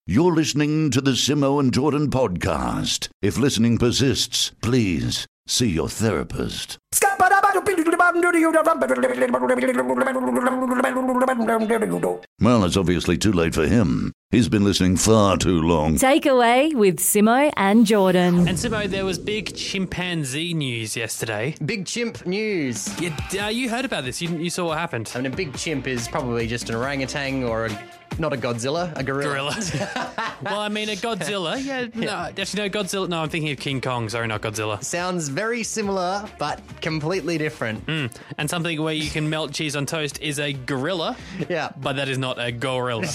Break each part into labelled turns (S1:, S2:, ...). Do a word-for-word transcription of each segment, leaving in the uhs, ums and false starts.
S1: You're listening to the Simo and Jordan podcast. If listening persists, please see your therapist. Well, it's obviously too late for him. He's been listening far too long.
S2: Takeaway with Simo and Jordan.
S3: And Simo, there was big chimpanzee news yesterday.
S4: Big chimp news.
S3: Yeah, uh, you heard about this. You, you saw what happened.
S4: I mean, a big chimp is probably just an orangutan or a, not a Godzilla, a gorilla.
S3: Gorilla. Well, I mean, a Godzilla. Yeah, no, actually, no, Godzilla. No, I'm thinking of King Kong. Sorry, not Godzilla.
S4: Sounds very similar, but completely different.
S3: Mm. And something where you can melt cheese on toast is a gorilla.
S4: Yeah.
S3: But that is not a gorilla.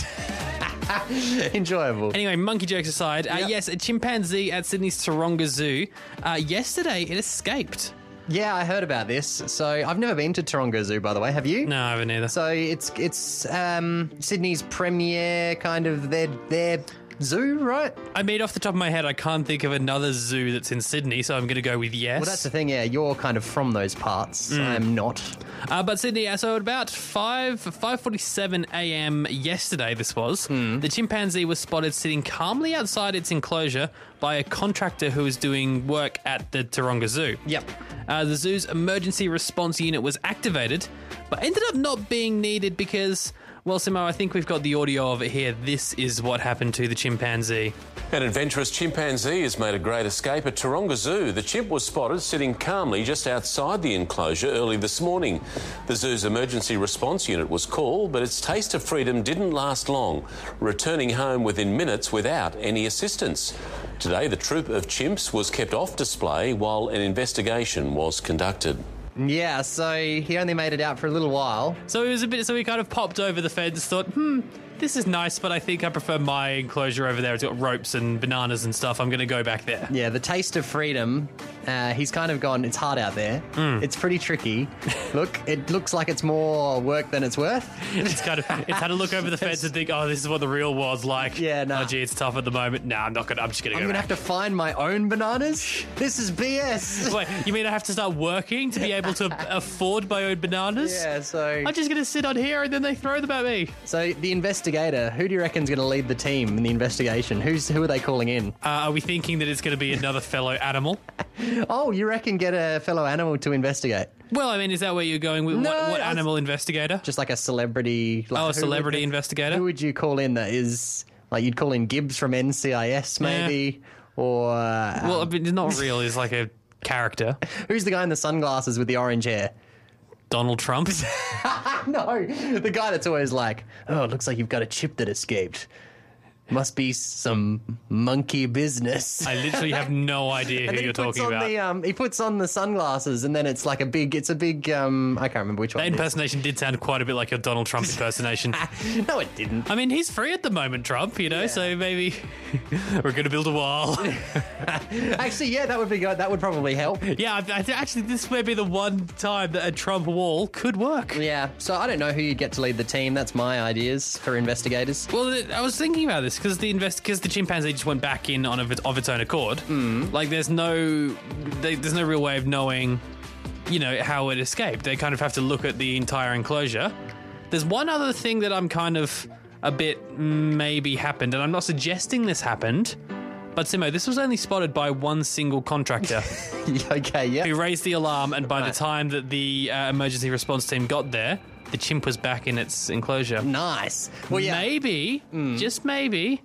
S4: Enjoyable.
S3: Anyway, monkey jokes aside, uh,
S4: Yep.
S3: yes, a chimpanzee at Sydney's Taronga Zoo. Uh, yesterday, it escaped.
S4: Yeah, I heard about this. So I've never been to Taronga Zoo, by the way. Have you?
S3: No, I haven't either.
S4: So it's it's um, Sydney's premier kind of their their zoo, right?
S3: I mean, off the top of my head, I can't think of another zoo that's in Sydney, so I'm going to go with yes.
S4: Well, that's the thing. Yeah, you're kind of from those parts. I'm not.
S3: Uh, but Sydney, uh, so at about five five forty seven a m yesterday, this was the chimpanzee was spotted sitting calmly outside its enclosure by a contractor who was doing work at the Taronga Zoo.
S4: Yep.
S3: Uh, the zoo's emergency response unit was activated, but ended up not being needed because, well, Simo, I think we've got the audio of it here. This is what happened to the chimpanzee.
S5: An adventurous chimpanzee has made a great escape at Taronga Zoo. The chimp was spotted sitting calmly just outside the enclosure early this morning. The zoo's emergency response unit was called, but its taste of freedom didn't last long, returning home within minutes without any assistance. Today, the troop of chimps was kept off display while an investigation was conducted.
S4: Yeah, so he only made it out for a little while.
S3: So it was a bit. So we kind of popped over the fence, thought, hmm, this is nice, but I think I prefer my enclosure over there. It's got ropes and bananas and stuff. I'm going to go back there.
S4: Yeah, the taste of freedom. Uh, he's kind of gone, it's hard out there. It's pretty tricky. Look, it looks like it's more work than it's worth.
S3: It's kind of. It's had to look over the fence and think, oh, this is what the real world's like.
S4: Yeah, no.
S3: Oh, gee, it's tough at the moment. Nah, I'm not going to. I'm just going to
S4: I'm
S3: go
S4: going to
S3: back.
S4: have to find my own bananas? This is B S.
S3: Wait, you mean I have to start working to be able to afford my own bananas?
S4: Yeah, so...
S3: I'm just going to sit on here and then they throw them at me.
S4: So the investigator, who do you reckon's going to lead the team in the investigation? Who's Who are they calling in?
S3: Uh, are we thinking that it's going to be another fellow animal?
S4: Oh, you reckon get a fellow animal to investigate?
S3: Well, I mean, is that where you're going with
S4: No,
S3: what, what
S4: I was-
S3: animal investigator?
S4: Just like a celebrity... Like,
S3: Oh, a
S4: who
S3: celebrity
S4: would-
S3: investigator?
S4: Who would you call in that is... Like, you'd call in Gibbs from N C I S, maybe? Or... Uh,
S3: Well, I mean, it's not real. He's like a character.
S4: who's the guy in the sunglasses with the orange hair?
S3: Donald Trump.
S4: No, the guy that's always like, oh, it looks like you've got a chip that escaped. Must be some monkey business.
S3: I literally have no idea
S4: and
S3: who
S4: then
S3: you're
S4: he puts
S3: talking
S4: on
S3: about.
S4: the um, he puts on the sunglasses, and then it's like a big, it's a big, um, I can't remember which
S3: That
S4: one. it is.
S3: impersonation did sound quite a bit like your Donald Trump impersonation.
S4: No, it didn't.
S3: I mean, he's free at the moment, Trump, you know, so maybe we're going to build a wall.
S4: Actually, yeah, that would be good. That would probably help.
S3: Yeah, I, I, actually, this may be the one time that a Trump wall could work.
S4: Yeah, so I don't know who you'd get to lead the team. That's my ideas for investigators.
S3: Well, I was thinking about this because the invest because the chimpanzee just went back in on of, it, of its own accord. Mm. Like, there's no, they, there's no real way of knowing, you know, how it escaped. They kind of have to look at the entire enclosure. There's one other thing that I'm kind of a bit maybe happened, and I'm not suggesting this happened, but Simo, this was only spotted by one single contractor
S4: Okay, yeah.
S3: who raised the alarm, and by
S4: Right.
S3: the time that the uh, emergency response team got there, the chimp was back in its enclosure.
S4: Nice. Well, yeah.
S3: Maybe, just maybe,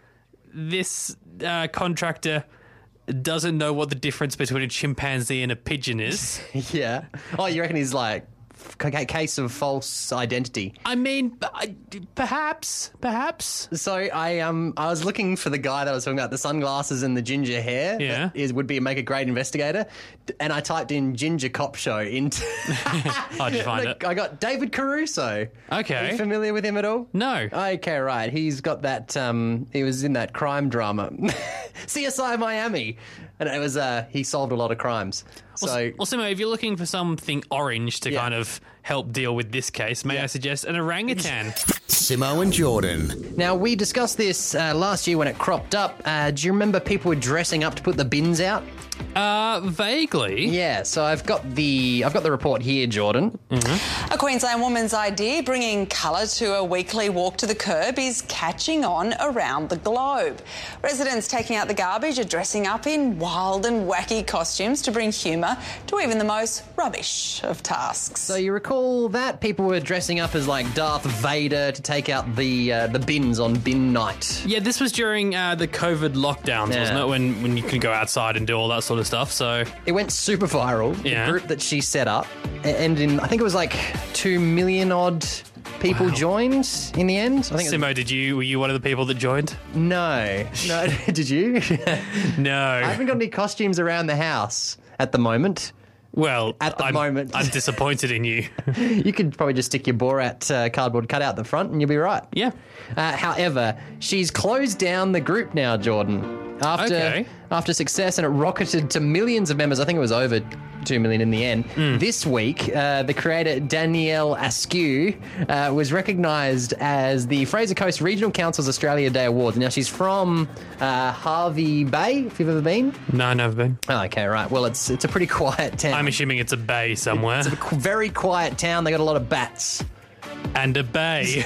S3: this uh, contractor doesn't know what the difference between a chimpanzee and a pigeon is.
S4: Yeah. Oh, you reckon he's like, c- case of false identity?
S3: I mean, p- I- perhaps, perhaps.
S4: So I um I was looking for the guy that I was talking about, the sunglasses and the ginger hair.
S3: Yeah.
S4: that is would be make a great investigator. And I typed in ginger cop show into.
S3: How'd you find it?
S4: I got David Caruso.
S3: Okay.
S4: Are you familiar with him at all?
S3: No.
S4: Okay, right. He's got that. Um, he was in that crime drama, C S I Miami, and it was uh he solved a lot of crimes. So
S3: Well, Simo, if you're looking for something orange to
S4: Yeah.
S3: kind of help deal with this case, may I suggest an orangutan?
S6: Simo and Jordan.
S4: Now, we discussed this uh, last year when it cropped up. Uh, do you remember people were dressing up to put the bins out?
S3: Uh, vaguely.
S4: Yeah, so I've got the I've got the report here, Jordan.
S7: A Queensland woman's idea, bringing colour to a weekly walk to the curb, is catching on around the globe. Residents taking out the garbage are dressing up in wild and wacky costumes to bring humour to even the most rubbish of tasks.
S4: So you recall that people were dressing up as like Darth Vader to take out the uh, the bins on bin night.
S3: Yeah, this was during uh, the COVID lockdowns,
S4: Yeah.
S3: wasn't it? When when you could go outside and do all that sort of stuff. So
S4: It went super viral.
S3: Yeah.
S4: The group that she set up, and in I think it was like two million odd people joined in the end. I think it was,
S3: Simo, did you were you one of the people that joined?
S4: no, no. Did you?
S3: No.
S4: I haven't got any costumes around the house at the moment.
S3: Well,
S4: At the
S3: I'm,
S4: moment.
S3: I'm disappointed in you.
S4: You could probably just stick your Borat uh, cardboard cutout at the front and you'll be right.
S3: Yeah.
S4: Uh, however, she's closed down the group now, Jordan. After
S3: Okay.
S4: after success, and it rocketed to millions of members. I think it was over two million in the end.
S3: Hmm.
S4: This week, uh, the creator Danielle Askew uh, was recognised as the Fraser Coast Regional Council's Australia Day Awards. Now, she's from uh, Harvey Bay, if you've ever been.
S3: No, never been.
S4: Oh, okay, right. Well, it's it's a pretty quiet town.
S3: I'm assuming it's a bay somewhere.
S4: It's a qu- very quiet town. They got a lot of bats.
S3: And a bay.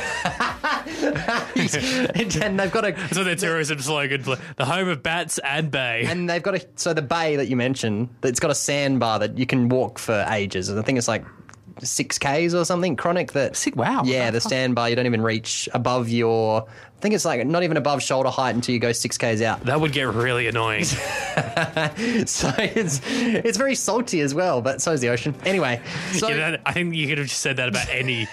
S4: And they've got a
S3: That's what their tourism slogan. The home of bats and bay.
S4: And they've got a so the bay that you mentioned, it's got a sandbar that you can walk for ages. And I think it's like six Ks or something chronic that
S3: Sick, wow.
S4: Yeah, the sandbar you don't even reach above your I think it's like not even above shoulder height until you go six Ks out.
S3: That would get really annoying.
S4: So it's it's very salty as well, but so's the ocean. Anyway, so
S3: You know, I think you could have just said that about any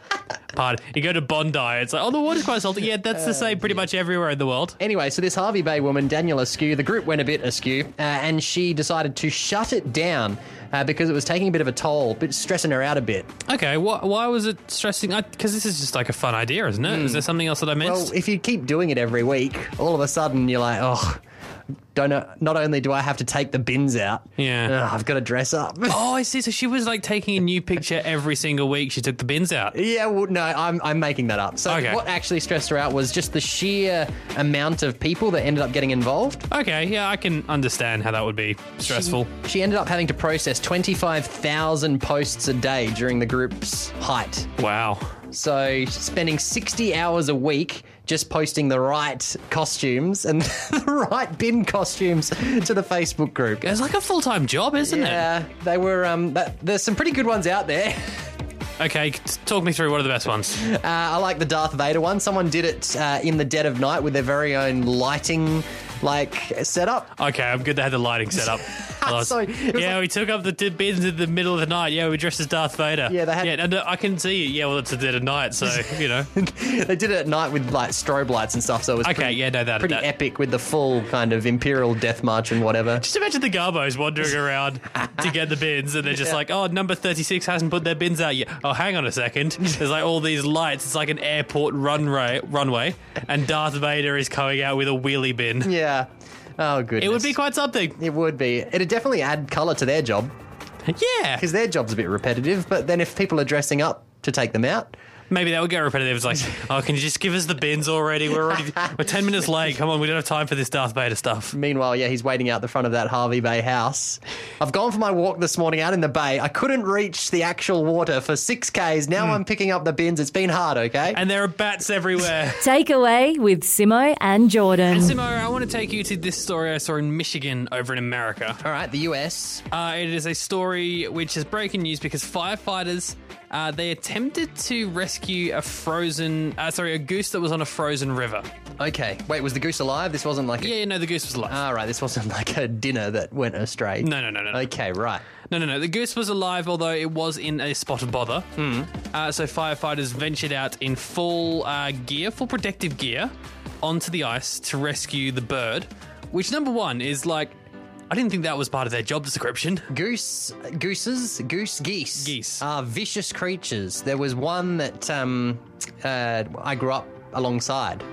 S3: part. You go to Bondi, it's like, oh, the water's quite salty. Yeah, that's the same pretty much everywhere in the world.
S4: Anyway, so this Harvey Bay woman, Danielle Askew, the group went a bit askew, uh, and she decided to shut it down uh, because it was taking a bit of a toll, but stressing her out a bit.
S3: Okay, wh- why was it stressing? Because this is just like a fun idea, isn't it? Is there something else that I missed?
S4: Well, if you keep doing it every week, all of a sudden you're like, oh, don't know, not only do I have to take the bins out,
S3: Yeah.
S4: ugh, I've got to dress up.
S3: Oh, I see. So she was like taking a new picture every single week. She took the bins out.
S4: Yeah, well, no, I'm, I'm making that up. So
S3: Okay.
S4: what actually stressed her out was just the sheer amount of people that ended up getting involved.
S3: Okay, yeah, I can understand how that would be stressful.
S4: She, she ended up having to process twenty-five thousand posts a day during the group's height.
S3: Wow.
S4: So spending sixty hours a week just posting the right costumes and the right bin costumes to the Facebook group.
S3: It's like a full-time job, isn't
S4: Yeah, they were. Um, that, there's some pretty good ones out there.
S3: it? Okay, t- talk me through what are the best ones.
S4: Uh, I like the Darth Vader one. Someone did it uh, in the dead of night with their very own lighting, like setup.
S3: Okay, I'm good they had the lighting set up. I was-
S4: So, it was
S3: yeah,
S4: like-
S3: we took up the t- bins in the middle of the night. Yeah, we dressed as Darth Vader.
S4: Yeah, they had-
S3: Yeah, and uh, I can see it. Yeah, well, it's a dead of night, so, you know.
S4: They did it at night with like strobe lights and stuff. So it was
S3: Okay,
S4: pretty,
S3: yeah, no, that-
S4: pretty
S3: that-
S4: epic with the full kind of Imperial Death March and whatever.
S3: Just imagine the Garbos wandering around to get the bins, and they're just like, oh, number thirty-six hasn't put their bins out yet. Oh, hang on a second. There's like all these lights. It's like an airport runway, runway, and Darth Vader is coming out with a wheelie bin.
S4: Yeah. Oh, goodness.
S3: It would be quite something.
S4: It would be. It'd definitely add colour to their job
S3: Yeah.
S4: because their job's a bit repetitive. But then if people are dressing up to take them out,
S3: Maybe that would get repetitive. It's like, oh, can you just give us the bins already? We're already we're ten minutes late. Come on, we don't have time for this Darth Vader stuff.
S4: meanwhile, yeah, he's waiting out the front of that Harvey Bay house. I've gone for my walk this morning out in the bay. I couldn't reach the actual water for six Ks. Now I'm picking up the bins. It's been hard, okay?
S3: And there are bats everywhere.
S2: Takeaway with Simo and Jordan.
S3: And Simo, I want to take you to this story I saw in Michigan over in America.
S4: All right, the U S.
S3: Uh, it is a story which is breaking news because firefighters uh, they attempted to rescue a frozen, uh, sorry, a goose that was on a frozen river.
S4: Okay. Wait, was the goose alive? This wasn't like a...
S3: Yeah, you know, the goose was alive.
S4: All right, this wasn't like a dinner that went astray.
S3: no, no, no, no, no.
S4: Okay, right.
S3: No, no, no. The goose was alive, although it was in a spot of bother. Mm. Uh, so firefighters ventured out in full uh, gear, full protective gear, onto the ice to rescue the bird. Which, number one, is like, I didn't think that was part of their job description.
S4: Goose, gooses, goose, geese.
S3: Geese.
S4: Are vicious creatures. There was one that um, uh, I grew up alongside.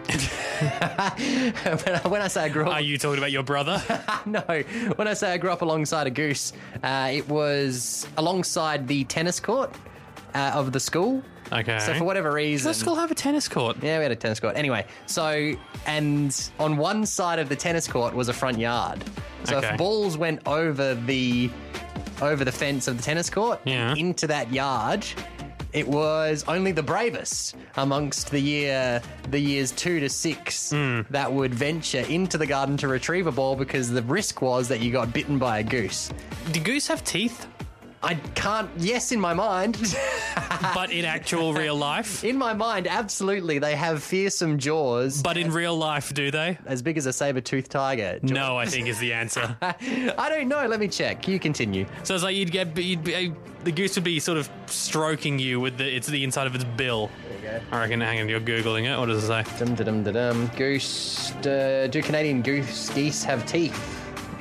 S4: when, I, when I say I grew up...
S3: Are you talking about your brother?
S4: No, when I say I grew up alongside a goose, uh, it was alongside the tennis court. Uh, uh, of the school.
S3: Okay.
S4: So for whatever reason...
S3: Does the school have a tennis court?
S4: Yeah, we had a tennis court. Anyway, so, and on one side of the tennis court was a front yard. So
S3: Okay.
S4: if balls went over the over the fence of the tennis court
S3: Yeah.
S4: into that yard, it was only the bravest amongst the year the years two to six
S3: Mm.
S4: that would venture into the garden to retrieve a ball, because the risk was that you got bitten by a goose.
S3: Do goose have teeth?
S4: I can't... Yes, in my mind.
S3: But in actual real life?
S4: In my mind, absolutely. They have fearsome jaws.
S3: But in real life, do they?
S4: As big as a saber-toothed tiger. Jaws.
S3: No, I think is the answer.
S4: I don't know. Let me check. You continue.
S3: So it's like you'd get, you'd be, the goose would be sort of stroking you with the, it's the inside of its bill.
S4: There you go.
S3: I reckon, hang on, you're Googling it. What does it say?
S4: Dum, dum, dum, dum. Goose... Uh, do Canadian goose geese have teeth?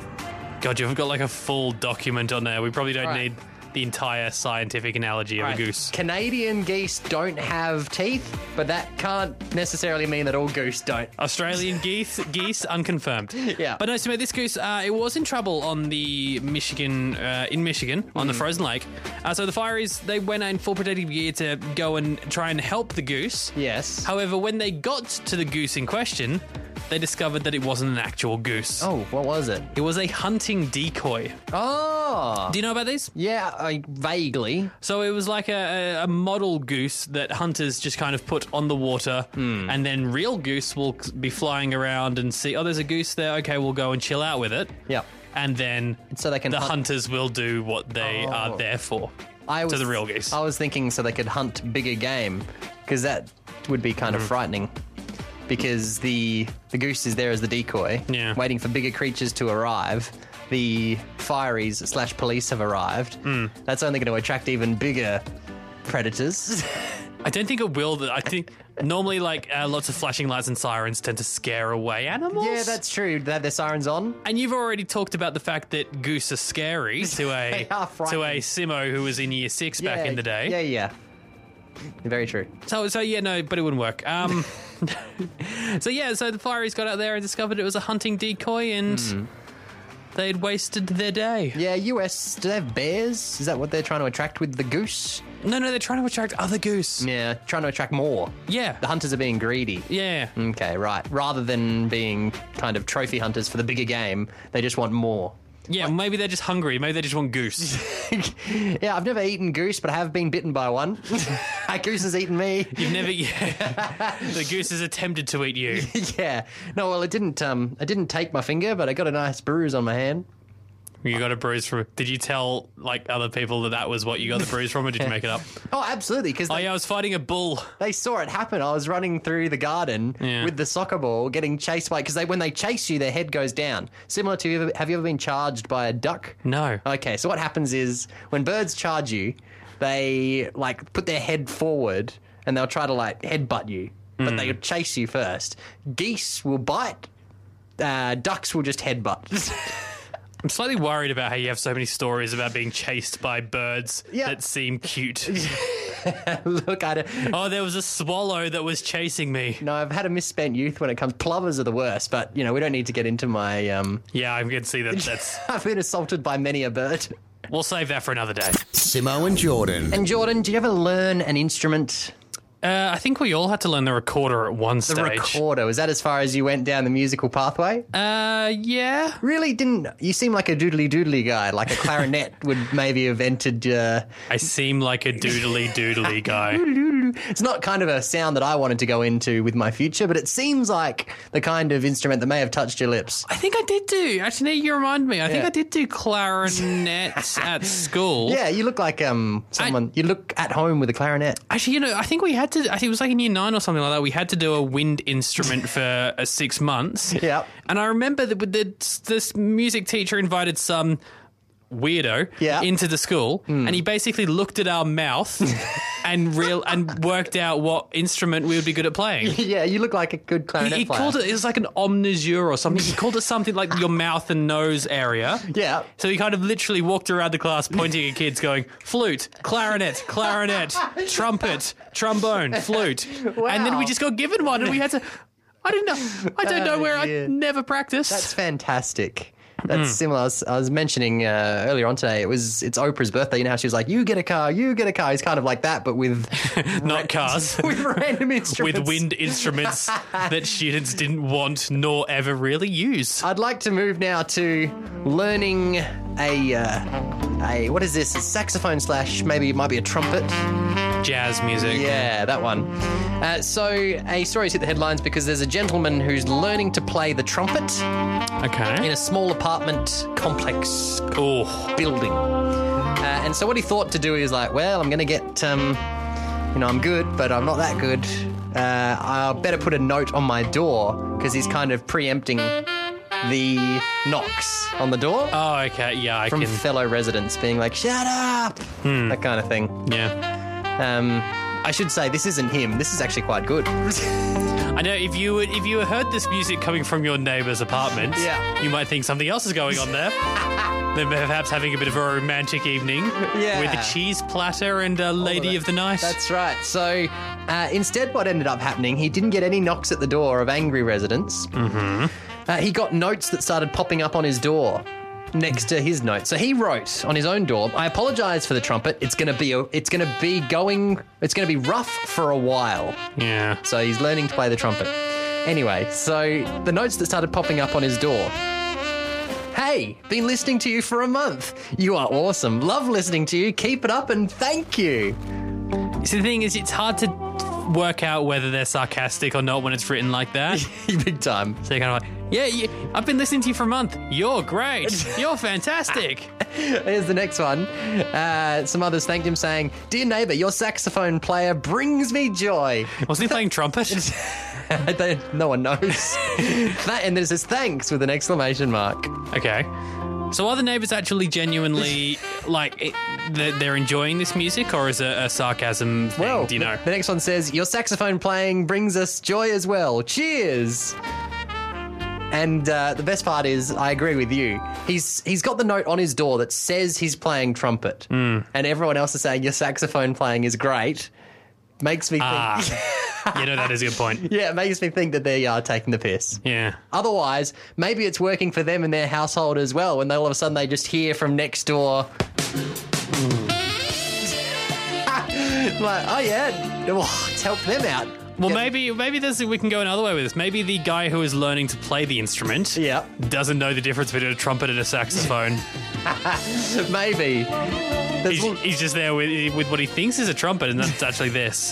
S3: God, you've got like a full document on there. We probably don't
S4: All right.
S3: need the entire scientific analogy of
S4: All
S3: a
S4: right.
S3: goose.
S4: Canadian geese don't have teeth, but that can't necessarily mean that all goose don't.
S3: Australian geese, geese, unconfirmed.
S4: Yeah.
S3: But no, so this goose, uh, it was in trouble on the Michigan, uh, in Michigan, on the frozen lake. Uh, so the fireys, they went out in full protective gear to go and try and help the goose.
S4: Yes.
S3: However, when they got to the goose in question, they discovered that it wasn't an actual goose.
S4: Oh, what was it?
S3: It was a hunting decoy.
S4: Oh.
S3: Do you know about these?
S4: Yeah, I, vaguely.
S3: So it was like a, a, a model goose that hunters just kind of put on the water, and then real goose will be flying around and see, oh, there's a goose there. Okay, we'll go and chill out with it.
S4: Yep.
S3: And then
S4: So they can
S3: the
S4: hunt-
S3: hunters will do what they
S4: Oh.
S3: are there for.
S4: I was,
S3: to the real geese.
S4: I was thinking so they could hunt bigger game, because that would be kind of
S3: Mm.
S4: frightening. Because the the goose is there as the decoy,
S3: Yeah.
S4: waiting for bigger creatures to arrive. The fireys slash police have arrived.
S3: Mm.
S4: That's only going to attract even bigger predators.
S3: I don't think it will. I think normally, like, uh, lots of flashing lights and sirens tend to scare away animals.
S4: Yeah, that's true. They have their sirens on.
S3: And you've already talked about the fact that goose are scary to a
S4: They are
S3: to
S4: frightening.
S3: a Simo who was in year six back
S4: Yeah,
S3: in the day.
S4: Yeah, yeah. Very true.
S3: So, so yeah, no, but it wouldn't work. Um, so yeah, so the fireys got out there and discovered it was a hunting decoy, and they'd wasted their day.
S4: Yeah, U S, do they have bears? Is that what they're trying to attract with the goose?
S3: No, no, they're trying to attract other goose.
S4: Yeah, trying to attract more.
S3: Yeah,
S4: The hunters are being greedy.
S3: yeah.
S4: Okay, right. Rather than being kind of trophy hunters for the bigger game, they just want more.
S3: Yeah, maybe they're just hungry. Maybe they just want goose.
S4: Yeah, I've never eaten goose, but I have been bitten by one. A goose has eaten me.
S3: You've never. Yeah. The goose has attempted to eat you.
S4: Yeah. No, well, it didn't. Um, it didn't take my finger, but I got a nice bruise on my hand.
S3: You got a bruise from. Did you tell like other people that that was what you got the bruise from, or did you make it up?
S4: Oh, absolutely, because
S3: Oh
S4: they,
S3: yeah, I was fighting a bull.
S4: they saw it happen. I was running through the garden
S3: Yeah.
S4: with the soccer ball, getting chased by. Because they, when they chase you, their head goes down. Similar to, have you ever been charged by a duck?
S3: No.
S4: Okay, so what happens is when birds charge you, they like put their head forward and they'll try to like headbutt you, but
S3: Mm.
S4: they chase you first. Geese will bite. Uh, ducks will just headbutt.
S3: I'm slightly worried about how you have so many stories about being chased by birds
S4: Yeah.
S3: that seem cute.
S4: Look at it.
S3: Oh, there was a swallow that was chasing me.
S4: No, I've had a misspent youth when it comes. Plovers are the worst, but you know we don't need to get into my. Um,
S3: Yeah, I can see that. That's.
S4: I've been assaulted by many a bird.
S3: We'll save that for another day.
S6: Simo and Jordan.
S4: And Jordan, did you ever learn an instrument?
S3: Uh, I think we all had to learn the recorder at one
S4: The
S3: stage.
S4: recorder. Was that as far as you went down the musical pathway?
S3: Uh, yeah.
S4: Really didn't. You seem like a doodly doodly guy. Like a clarinet would maybe have entered. Uh,
S3: I seem like a doodly doodly guy.
S4: it's not kind of a sound that I wanted to go into with my future, but it seems like the kind of instrument that may have touched your lips.
S3: I think I did do. Actually, you remind me. I think
S4: Yeah.
S3: I did do clarinet at school.
S4: Yeah, you look like um someone. you look at home with a clarinet.
S3: Actually, you know, I think we had to. I think it was like in year nine or something like that. We had to do a wind instrument for uh, six months.
S4: Yeah.
S3: And I remember that with the this music teacher invited some weirdo
S4: Yeah.
S3: into the school, and he basically looked at our mouth and real and worked out what instrument we would be good at playing.
S4: Yeah, you look like a good
S3: He,
S4: clarinet
S3: he
S4: player.
S3: called it. It was like an omnisure or something. He called it something like your mouth and nose area.
S4: Yeah.
S3: So he kind of literally walked around the class pointing at kids going, flute, clarinet, clarinet, trumpet, trombone, flute. And then we just got given one and we had to, I didn't know, I don't know
S4: Oh,
S3: where,
S4: dear.
S3: I never practiced.
S4: That's fantastic. That's similar. I was, I was mentioning uh, earlier on today, it was it's Oprah's birthday. You know how she was like, you get a car, you get a car. He's kind of like that, but with...
S3: Not cars.
S4: with random instruments.
S3: With wind instruments that students didn't want nor ever really use.
S4: I'd like to move now to learning a, uh, a what is this, a saxophone slash maybe it might be a trumpet.
S3: Jazz music.
S4: Yeah, that one. Uh, so a story's hit the headlines because there's a gentleman who's learning to play the trumpet
S3: Okay.
S4: in a small apartment complex
S3: Oh.
S4: building. Uh, and so what he thought to do is like, well, I'm going to get, um, you know, I'm good, but I'm not that good. Uh, I'll better put a note on my door because he's kind of preempting the knocks on the door
S3: Oh, okay. Yeah, I
S4: from
S3: can.
S4: fellow residents being like, shut up, that kind of thing.
S3: Yeah.
S4: Um, I should say this isn't him. This is actually quite good.
S3: I know if you if you heard this music coming from your neighbour's apartment,
S4: Yeah.
S3: you might think something else is going on there. They're perhaps having a bit of a romantic evening
S4: Yeah.
S3: with a cheese platter and a lady of the night.
S4: That's right. So uh, instead, what ended up happening, he didn't get any knocks at the door of angry residents. Mm-hmm. Uh, he got notes that started popping up on his door next to his note. So he wrote on his own door, I apologise for the trumpet. It's going to be a, it's going to be going, it's going to be rough for a while.
S3: Yeah.
S4: So he's learning to play the trumpet. Anyway, so the notes that started popping up on his door. Hey, been listening to you for a month. You are awesome. Love listening to you. Keep it up and thank you.
S3: See, the thing is, it's hard to work out whether they're sarcastic or not when it's written like that.
S4: Big time.
S3: So you're kind of like, yeah, you, I've been listening to you for a month. You're great. You're fantastic.
S4: Here's the next one. Uh, some others thanked him saying, Dear neighbour, your saxophone player brings me joy.
S3: Wasn't he playing trumpet?
S4: They, no one knows. That, and then it says thanks with an exclamation mark.
S3: Okay. So are the neighbours actually genuinely, like, it, they're, they're enjoying this music, or is it a sarcasm thing?
S4: Well,
S3: Do you know?
S4: the, the next one says, your saxophone playing brings us joy as well. Cheers. And uh, the best part is, I agree with you. He's he's got the note on his door that says he's playing trumpet,
S3: Mm.
S4: and everyone else is saying your saxophone playing is great. Makes me think.
S3: Ah. You know, that is a good point.
S4: Yeah, it makes me think that they are taking the piss.
S3: Yeah.
S4: Otherwise, maybe it's working for them in their household as well. When they, all of a sudden they just hear from next door, like, oh yeah, oh, let's help them out.
S3: Well,
S4: Yeah.
S3: maybe maybe there's, we can go another way with this. Maybe the guy who is learning to play the instrument
S4: Yeah.
S3: doesn't know the difference between a trumpet and a saxophone.
S4: Maybe. There's
S3: he's, he's just there with, with what he thinks is a trumpet, and that's actually this.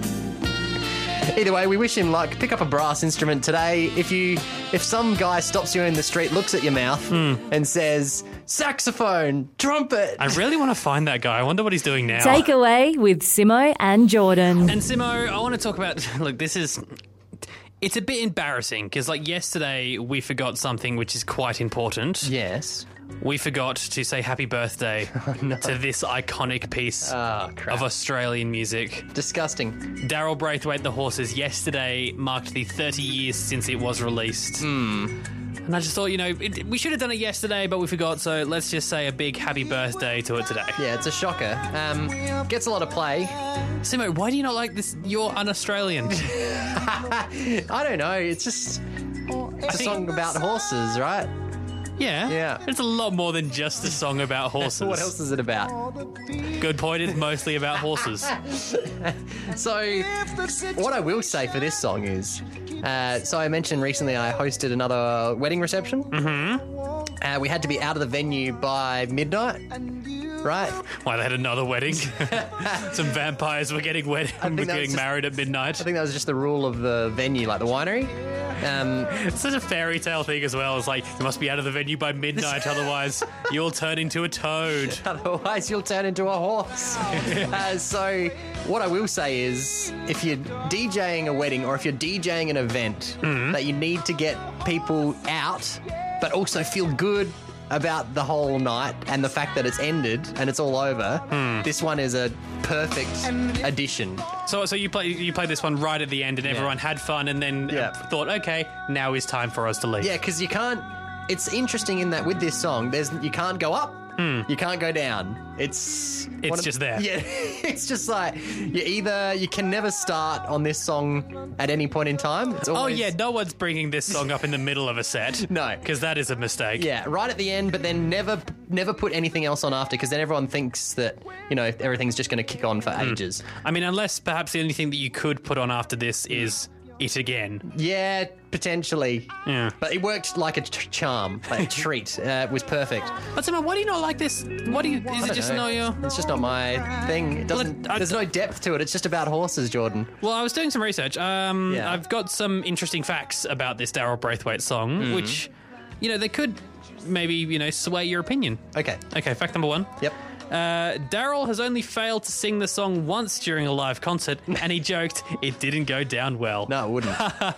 S4: Either way, we wish him luck. Pick up a brass instrument today. If you, if some guy stops you in the street, looks at your mouth, and says, saxophone, trumpet.
S3: I really want to find that guy. I wonder what he's doing now.
S2: Takeaway with Simo and Jordan.
S3: And Simo, I want to talk about, look, this is, it's a bit embarrassing because, like, yesterday we forgot something which is quite important.
S4: Yes.
S3: We forgot to say happy birthday to this iconic piece
S4: Oh, crap.
S3: of Australian music.
S4: Disgusting.
S3: Daryl Braithwaite, The Horses, yesterday marked the thirty years since it was released. And I just thought, you know, it, we should have done it yesterday, but we forgot, so let's just say a big happy birthday to it today.
S4: Yeah, it's a shocker. Um, gets a lot of play.
S3: Simo, why do you not like this? You're un-Australian.
S4: I don't know. It's just it's a
S3: think-
S4: song about horses, right?
S3: Yeah.
S4: Yeah.
S3: It's a lot more than just a song about horses.
S4: What else is it about?
S3: Good point. It's mostly about horses.
S4: So, what I will say for this song is, uh, so I mentioned recently I hosted another wedding reception. Mm-hmm. Uh, we had to be out of the venue by midnight, right?
S3: Why, they had another wedding? Some vampires were getting wed-
S4: I think
S3: were
S4: that was
S3: getting
S4: just-
S3: married at midnight.
S4: I think that was just the rule of the venue, like the winery. Um,
S3: It's such a fairy tale thing as well. It's like, you must be out of the venue by midnight, otherwise you'll turn into a toad.
S4: Otherwise, you'll turn into a horse. uh, so, what I will say is, if you're DJing a wedding or if you're DJing an event, that you need to get people out, but also feel good about the whole night and the fact that it's ended and it's all over. This one is a perfect addition.
S3: So, so you play you played this one right at the end, and everyone had fun, and then uh,
S4: Yeah.
S3: thought, okay, now is time for us to leave.
S4: Yeah, because you can't. It's interesting in that with this song, there's you can't go up You can't go down. It's
S3: It's
S4: one of-
S3: just there.
S4: Yeah, it's just like you either you can never start on this song at any point in time. It's
S3: Oh,
S4: always,
S3: yeah, no one's bringing this song up in the middle of a set.
S4: No.
S3: Because that is a mistake.
S4: Yeah, right at the end, but then never never put anything else on after, because then everyone thinks that, you know, everything's just going to kick on for ages.
S3: I mean, unless perhaps the only thing that you could put on after this is It Again.
S4: Yeah, potentially.
S3: Yeah.
S4: But it worked like a t- charm, like a treat. Uh, it was perfect.
S3: But Simon, why do you not like this? What do you? Is
S4: I
S3: it
S4: don't
S3: just
S4: know.
S3: not your?
S4: It's just not my thing. It
S3: Well,
S4: doesn't.
S3: I-
S4: there's no depth to it. It's just about horses, Jordan.
S3: Well, I was doing some research. Um,
S4: Yeah.
S3: I've got some interesting facts about this Daryl Braithwaite song,
S4: Mm-hmm.
S3: which, you know, they could maybe, you know, sway your opinion.
S4: Okay.
S3: Okay, fact number one.
S4: Yep.
S3: Uh, Daryl has only failed to sing the song once during a live concert, and he joked it didn't go down well.
S4: No, it wouldn't.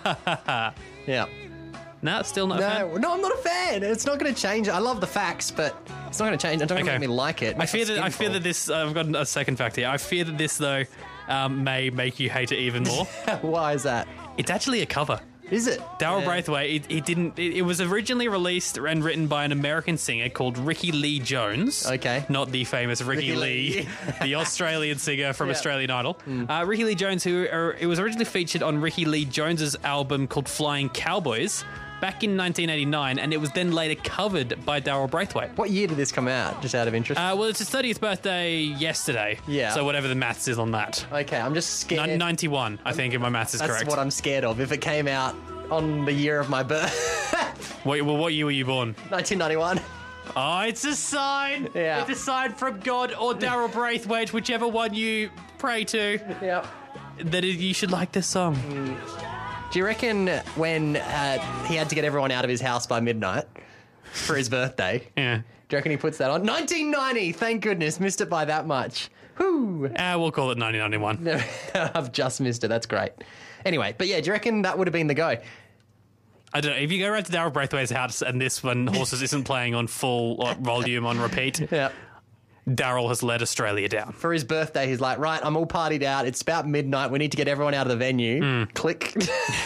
S4: yeah.
S3: No, still not a fan?
S4: No, no, I'm not a fan. It's not going to change. I love the facts, but it's not going to change. It's not going to
S3: Okay.
S4: make me like it. It
S3: I
S4: makes
S3: fear
S4: my
S3: that I
S4: skin
S3: fear
S4: fall.
S3: that this. Uh, I've got a second fact here. I fear that this though um, may make you hate it even more.
S4: Why is that?
S3: It's actually a cover.
S4: Is it?
S3: Daryl
S4: Yeah.
S3: Braithwaite, he, he didn't. It, it was originally released and written by an American singer called Ricky Lee Jones.
S4: Okay.
S3: Not the famous Ricky,
S4: Ricky
S3: Lee,
S4: Lee.
S3: the Australian singer from
S4: Yeah.
S3: Australian Idol. Uh, Ricky Lee Jones, who uh, it was originally featured on Ricky Lee Jones's album called Flying Cowboys back in nineteen eighty-nine, and it was then later covered by Daryl Braithwaite.
S4: What year did this come out? Just out of interest.
S3: Uh, well, it's his thirtieth birthday yesterday.
S4: Yeah.
S3: So whatever the maths is on that.
S4: okay, I'm just scared.
S3: Nin- ninety-one, I think, if my maths is
S4: That's
S3: correct.
S4: what I'm scared of. If it came out on the year of my birth,
S3: What, well, what year were you born?
S4: nineteen ninety-one.
S3: Oh, it's a sign.
S4: Yeah.
S3: It's a sign from God or Daryl Braithwaite, whichever one you pray to,
S4: Yeah.
S3: that it, you should like this song.
S4: Do you reckon when uh, he had to get everyone out of his house by midnight for his birthday?
S3: Yeah.
S4: Do you reckon he puts that on? nineteen ninety. Thank goodness, missed it by that much. Whoo.
S3: Uh, we'll call it nineteen ninety-one.
S4: I've just missed it. That's great. Anyway, but yeah, do you reckon that would have been the go?
S3: I don't know. If you go around to Daryl Braithwaite's house and this one, Horses, isn't playing on full uh, volume on repeat,
S4: Yeah.
S3: Daryl has let Australia down.
S4: For his birthday, he's like, right, I'm all partied out. It's about midnight. We need to get everyone out of the venue. Click.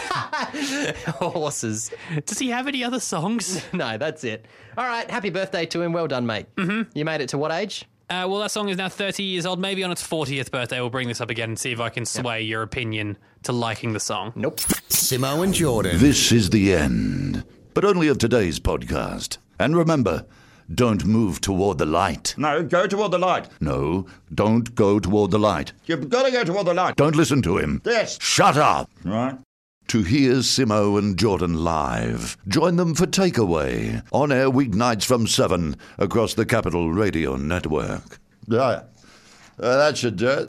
S4: Horses.
S3: Does he have any other songs?
S4: No, that's it. All right, happy birthday to him. Well done, mate. Mm-hmm. You made it to what age?
S3: Uh, well, that song is now thirty years old. Maybe on its fortieth birthday, we'll bring this up again and see if I can sway your opinion to liking the song.
S4: Nope.
S6: Simo and Jordan.
S1: This is the end, but only of today's podcast. And remember, don't move toward the light.
S8: No, go toward the light.
S1: No, don't go toward the light.
S8: You've got to go toward the light.
S1: Don't listen to him.
S8: Yes.
S1: Shut up.
S8: Right.
S1: To hear Simo and Jordan live, join them for Takeaway, on air weeknights from seven across the Capital Radio Network.
S8: Yeah. Uh, that should do it.